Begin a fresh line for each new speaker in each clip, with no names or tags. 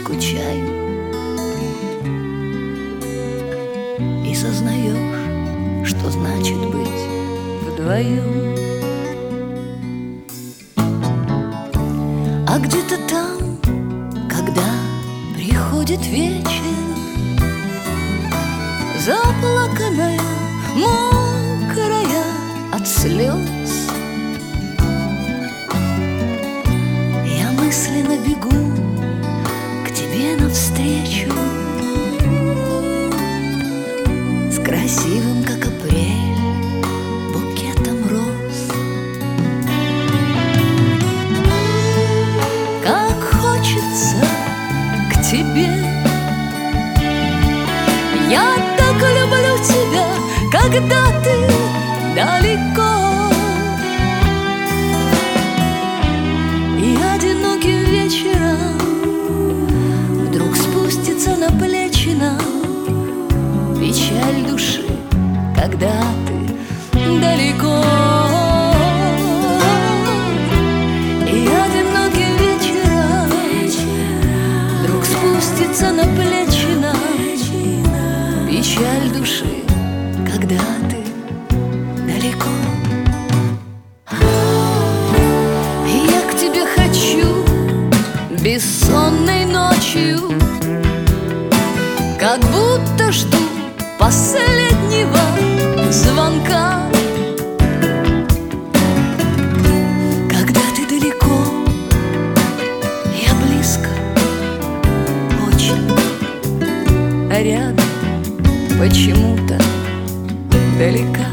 скучаю, и сознаешь, что значит быть вдвоем. А где-то там, когда приходит вечер, заплаканная, мокрая от слез, я мысленно бегу к тебе навстречу с красивым, как апрель, букетом роз. Как хочется к тебе, я так люблю тебя, когда ты далеко. И одиноким вечером вдруг спустится на плечи нам печаль души, когда ты далеко. И одиноким вечером вдруг спустится на плечи нам печаль души, когда ты далеко. И я к тебе хочу бессонной ночью, как будто жду последнего звонка. Когда ты далеко, я близко, очень, а рядом почему-то далека.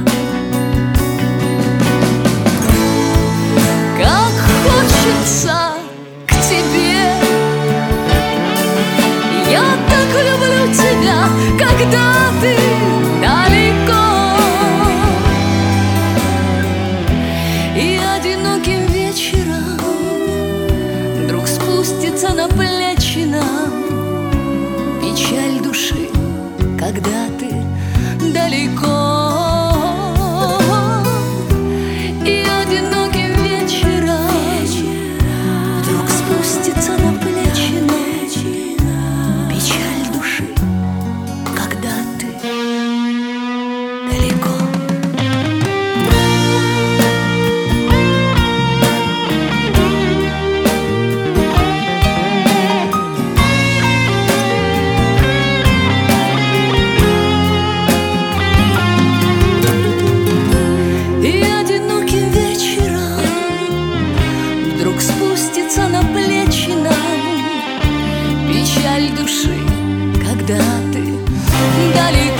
Как хочется к тебе, я так люблю тебя, когда ты далеко. И одиноким вечером вдруг спустится на плечи нам печаль души, когда ты далеко. И одиноким вечером вдруг спустится на плечи нам печаль души, когда ты далеко. Спустится на плечи нам печаль души, когда ты далеко.